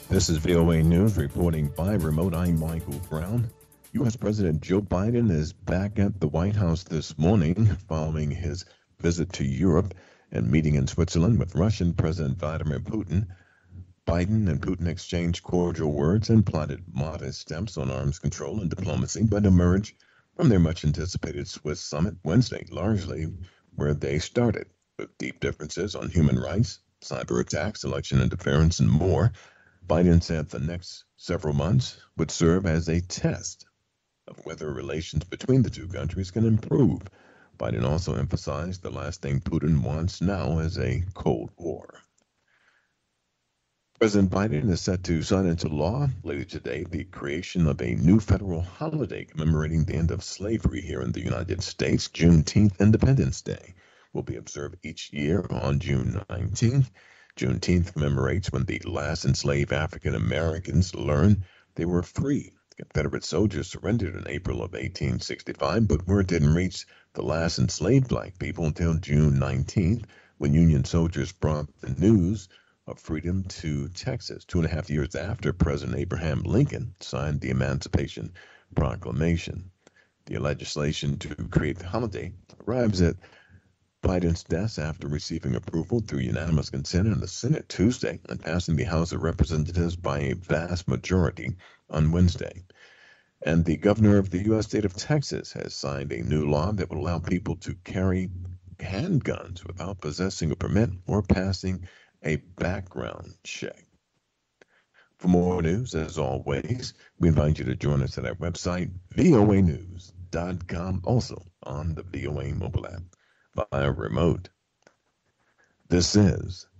This is VOA News reporting by remote. I'm Michael Brown. U.S. President Joe Biden is back at the White House this morning following his visit to Europe and meeting in Switzerland with Russian President Vladimir Putin. Biden and Putin exchanged cordial words and plotted modest steps on arms control and diplomacy, but emerged from their much anticipated Swiss summit Wednesday, largely where they started, with deep differences on human rights, cyber attacks, election interference, and more. Biden said the next several months would serve as a test of whether relations between the two countries can improve. Biden also emphasized the last thing Putin wants now is a Cold War. President Biden is set to sign into law later today the creation of a new federal holiday commemorating the end of slavery here in the United States. Juneteenth, Independence Day, will be observed each year on June 19th. Juneteenth commemorates when the last enslaved African Americans learned they were free. Confederate soldiers surrendered in April of 1865, but word didn't reach the last enslaved black people until June 19th, when Union soldiers brought the news of freedom to Texas, 2.5 years after President Abraham Lincoln signed the Emancipation Proclamation. The legislation to create the holiday arrives at Biden's desk after receiving approval through unanimous consent in the Senate Tuesday and passing the House of Representatives by a vast majority on Wednesday. And the governor of the U.S. state of Texas has signed a new law that will allow people to carry handguns without possessing a permit or passing a background check. For more news, as always, we invite you to join us at our website, voanews.com, also on the VOA mobile app via remote. This is